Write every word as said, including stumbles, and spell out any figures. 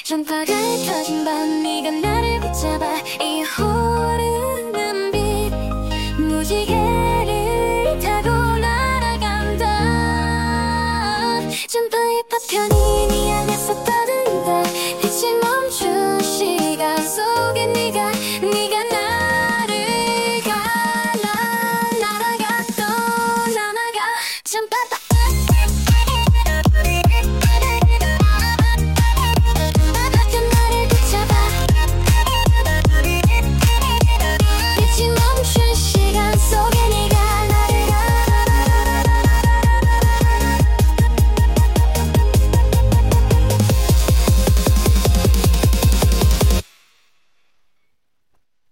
전파를 켜진 밤 네가 나를 붙잡아 이 흐르는 빛 무지개를 타고 날아간다. 전파의 파편이 네 안에서 떠든다. 빛이 멈춘 시간 속에 네가 네가 나를 갈라 날아가 또 날아가. 전파